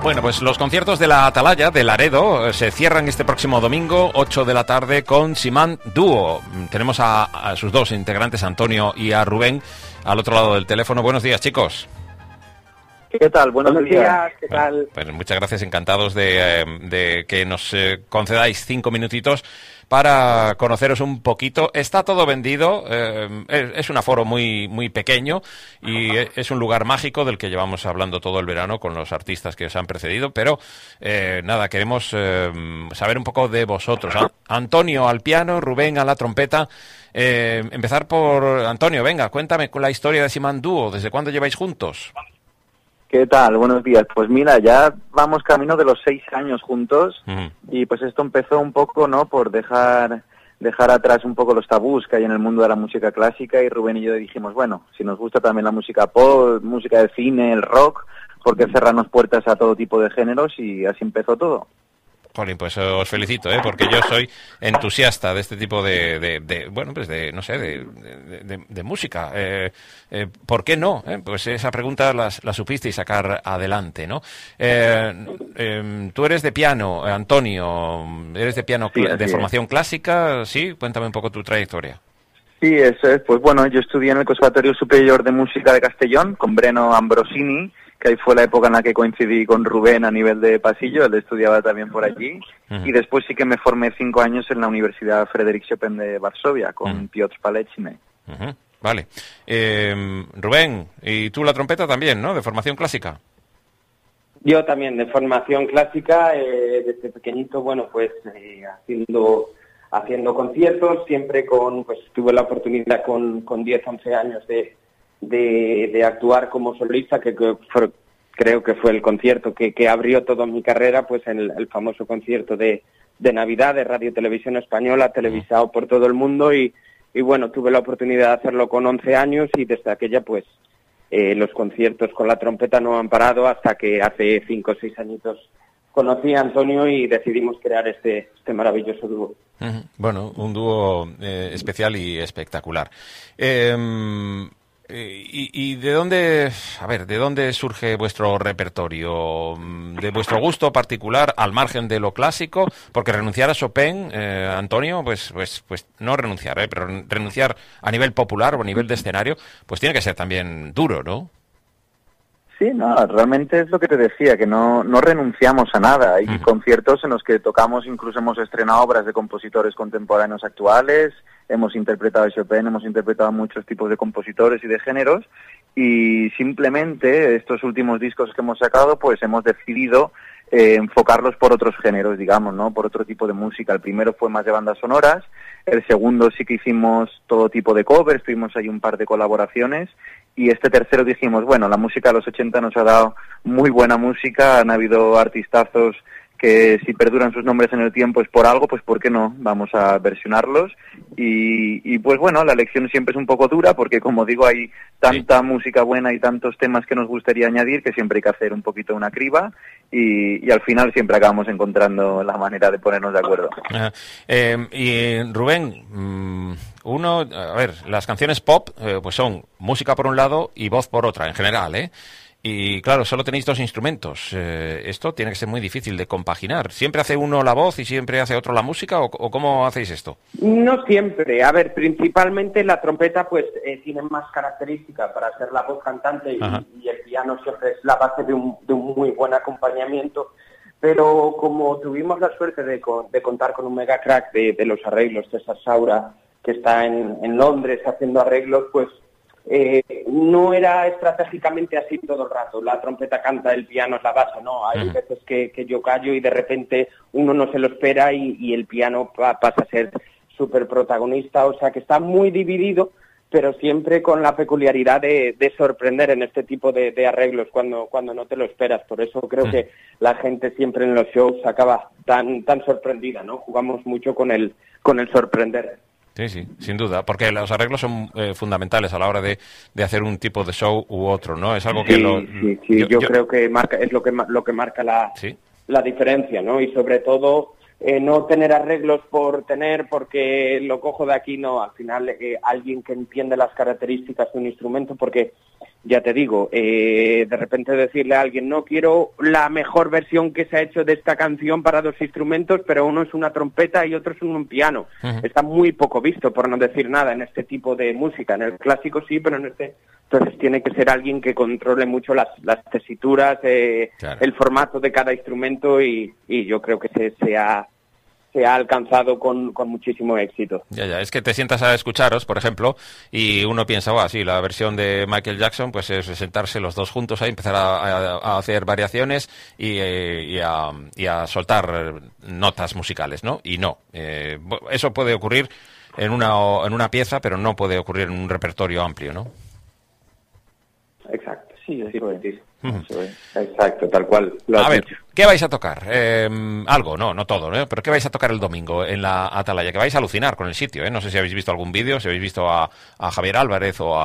Bueno, pues los conciertos de la Atalaya de Laredo se cierran este próximo domingo, 8 de la tarde, con Simán Dúo. Tenemos a sus dos integrantes, Antonio y a Rubén, al otro lado del teléfono. Buenos días, chicos. ¿Qué tal? Buenos días. ¿Qué tal? Bueno, pues muchas gracias, encantados de que nos concedáis 5 minutitos para conoceros un poquito. Está todo vendido, es un aforo muy pequeño y es un lugar mágico del que llevamos hablando todo el verano con los artistas que os han precedido, pero nada, queremos saber un poco de vosotros. Antonio al piano, Rubén a la trompeta. Empezar por Antonio, venga, cuéntame con la historia de Simán Dúo, ¿desde cuándo lleváis juntos? ¿Qué tal? Buenos días. Pues mira, ya vamos camino de los 6 años juntos y pues esto empezó un poco, ¿no?, por dejar atrás un poco los tabús que hay en el mundo de la música clásica, y Rubén y yo dijimos, bueno, si nos gusta también la música pop, música de cine, el rock, ¿por qué cerrarnos puertas a todo tipo de géneros? Y así empezó todo. Jolín, pues os felicito, porque yo soy entusiasta de este tipo de música. ¿Por qué no? Pues esa pregunta la supisteis sacar adelante, ¿no? Tú eres de piano, Antonio, eres de piano de formación clásica, ¿sí? Cuéntame un poco tu trayectoria. Sí, eso es. Pues bueno, yo estudié en el Conservatorio Superior de Música de Castellón con Breno Ambrosini, que ahí fue la época en la que coincidí con Rubén a nivel de pasillo, él estudiaba también por allí, y después sí que me formé 5 años en la Universidad Frédéric Chopin de Varsovia, con Piotr Paleczny. Vale. Rubén, y tú la trompeta también, ¿no?, de formación clásica. Yo también, de formación clásica, desde pequeñito, bueno, pues haciendo conciertos, siempre pues tuve la oportunidad con 10, 11 años de actuar como solista, que creo que fue el concierto que abrió toda mi carrera, pues en el famoso concierto de Navidad de Radio Televisión Española, televisado por todo el mundo, y bueno, tuve la oportunidad de hacerlo con 11 años, y desde aquella pues los conciertos con la trompeta no han parado, hasta que hace 5 o 6 añitos conocí a Antonio y decidimos crear este maravilloso dúo. Bueno, un dúo especial y espectacular. ¿Y de dónde surge vuestro repertorio? ¿De vuestro gusto particular, al margen de lo clásico? Porque renunciar a Chopin, Antonio, pues no renunciar, pero renunciar a nivel popular o a nivel de escenario, pues tiene que ser también duro, ¿no? Sí, no, realmente es lo que te decía, que no renunciamos a nada. Hay conciertos en los que tocamos, incluso hemos estrenado obras de compositores contemporáneos actuales, hemos interpretado a Chopin, hemos interpretado a muchos tipos de compositores y de géneros, y simplemente estos últimos discos que hemos sacado, pues hemos decidido enfocarlos por otros géneros, digamos, ¿no?, por otro tipo de música. El primero fue más de bandas sonoras, el segundo sí que hicimos todo tipo de covers, tuvimos ahí un par de colaboraciones, y este tercero dijimos, bueno, la música de los 80 nos ha dado muy buena música, han habido artistazos que si perduran sus nombres en el tiempo es por algo, pues ¿por qué no? Vamos a versionarlos, y pues bueno, la elección siempre es un poco dura, porque como digo, hay tanta música buena y tantos temas que nos gustaría añadir, que siempre hay que hacer un poquito una criba, y al final siempre acabamos encontrando la manera de ponernos de acuerdo. Y Rubén, las canciones pop pues son música por un lado y voz por otra, en general, y claro, solo tenéis 2 instrumentos. Esto tiene que ser muy difícil de compaginar. ¿Siempre hace uno la voz y siempre hace otro la música, o cómo hacéis esto? No siempre. A ver, principalmente la trompeta pues tiene más característica para ser la voz cantante, y el piano siempre es la base de un muy buen acompañamiento. Pero como tuvimos la suerte de contar con un mega crack de los arreglos, César Saura, que está en Londres haciendo arreglos, pues no era estratégicamente así todo el rato. La trompeta canta, el piano es la base, ¿no? Hay veces que yo callo y de repente uno no se lo espera y el piano pasa a ser súper protagonista. O sea que está muy dividido, pero siempre con la peculiaridad de sorprender en este tipo de arreglos cuando no te lo esperas. Por eso creo que la gente siempre en los shows acaba tan sorprendida, ¿no? Jugamos mucho con el sorprender. Sí, sin duda, porque los arreglos son fundamentales a la hora de hacer un tipo de show u otro, ¿no? Es algo que yo creo que es lo que marca la diferencia, ¿no? Y sobre todo no tener arreglos porque lo cojo de aquí, no. Al final alguien que entiende las características de un instrumento, porque ya te digo, de repente decirle a alguien, no, quiero la mejor versión que se ha hecho de esta canción para 2 instrumentos, pero uno es una trompeta y otro es un piano. Está muy poco visto, por no decir nada, en este tipo de música. En el clásico sí, pero en este... Entonces tiene que ser alguien que controle mucho las tesituras, claro, el formato de cada instrumento y yo creo que se ha alcanzado con muchísimo éxito. Ya, es que te sientas a escucharos, por ejemplo, y uno piensa, sí, la versión de Michael Jackson, pues es sentarse los dos juntos ahí, empezar a hacer variaciones y a soltar notas musicales, ¿no? Y no, eso puede ocurrir en una pieza, pero no puede ocurrir en un repertorio amplio, ¿no? Exacto, sí, exacto, tal cual. A ver, ¿qué vais a tocar? Algo, no todo, ¿no? Pero ¿qué vais a tocar el domingo en la Atalaya? Que vais a alucinar con el sitio, ¿eh? No sé si habéis visto algún vídeo, si habéis visto a Javier Álvarez o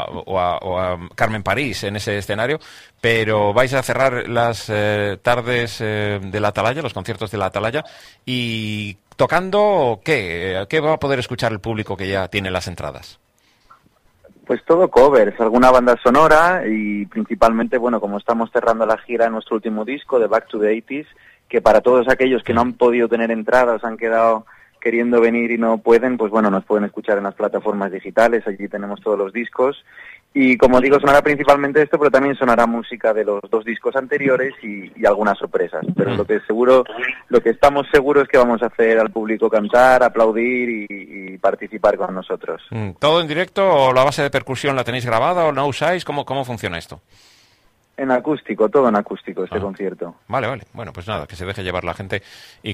a Carmen París en ese escenario, pero vais a cerrar las tardes de la Atalaya, los conciertos de la Atalaya, y tocando, ¿qué va a poder escuchar el público que ya tiene las entradas? Pues todo covers, alguna banda sonora y principalmente, bueno, como estamos cerrando la gira en nuestro último disco de Back to the 80s, que para todos aquellos que no han podido tener entradas, han quedado queriendo venir y no pueden, pues bueno, nos pueden escuchar en las plataformas digitales, allí tenemos todos los discos. Y como digo, sonará principalmente esto, pero también sonará música de los 2 discos anteriores y algunas sorpresas. Pero lo que estamos seguros es que vamos a hacer al público cantar, aplaudir y participar con nosotros. ¿Todo en directo o la base de percusión la tenéis grabada o no usáis? ¿Cómo funciona esto? En acústico, todo en acústico este concierto. Vale. Bueno, pues nada, que se deje llevar la gente y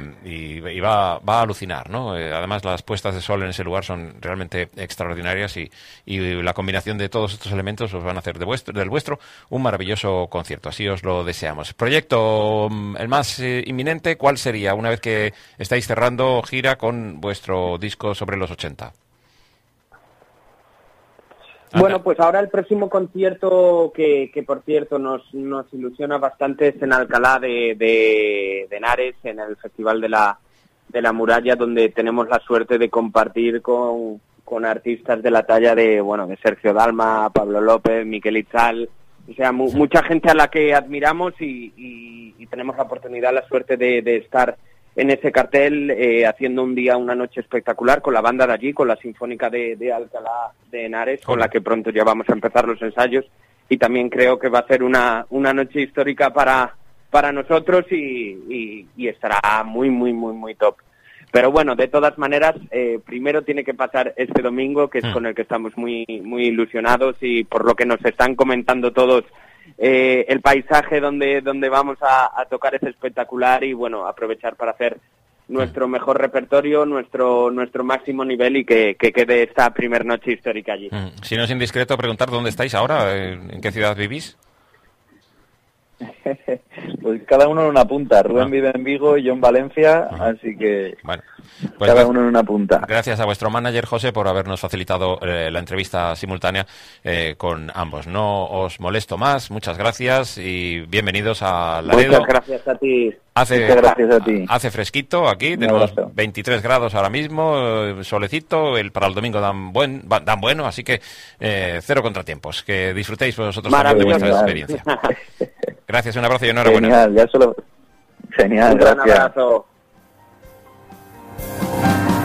va a alucinar, ¿no? Además, las puestas de sol en ese lugar son realmente extraordinarias y la combinación de todos estos elementos os van a hacer del vuestro un maravilloso concierto. Así os lo deseamos. Proyecto, el más inminente, ¿cuál sería una vez que estáis cerrando gira con vuestro disco sobre los 80? Bueno, pues ahora el próximo concierto que por cierto nos ilusiona bastante es en Alcalá de Henares, en el Festival de la Muralla, donde tenemos la suerte de compartir con artistas de la talla de Sergio Dalma, Pablo López, Miquel Itzal, o sea, mucha gente a la que admiramos y tenemos la oportunidad, la suerte de estar en ese cartel, haciendo una noche espectacular con la banda de allí, con la Sinfónica de Alcalá de Henares, con la que pronto ya vamos a empezar los ensayos, y también creo que va a ser una noche histórica para nosotros y estará muy, muy, muy, muy top. Pero bueno, de todas maneras, primero tiene que pasar este domingo, que es con el que estamos muy, muy ilusionados, y por lo que nos están comentando todos, el paisaje donde vamos a tocar es espectacular y bueno, aprovechar para hacer nuestro mejor repertorio, nuestro máximo nivel y que quede esta primer noche histórica allí. Si no es indiscreto preguntar dónde estáis ahora, ¿en qué ciudad vivís? Pues cada uno en una punta. Rubén vive en Vigo y yo en Valencia, así que bueno, pues cada uno en una punta. Gracias a vuestro manager, José, por habernos facilitado la entrevista simultánea con ambos. No os molesto más, muchas gracias y bienvenidos a Laredo. Muchas gracias a ti. Muchas gracias a ti. Hace fresquito aquí, tenemos 23 grados ahora mismo, solecito, para el domingo dan bueno, así que 0 contratiempos. Que disfrutéis vosotros también de vuestra experiencia. Gracias, un abrazo y enhorabuena. Genial, gracias. Un gran abrazo.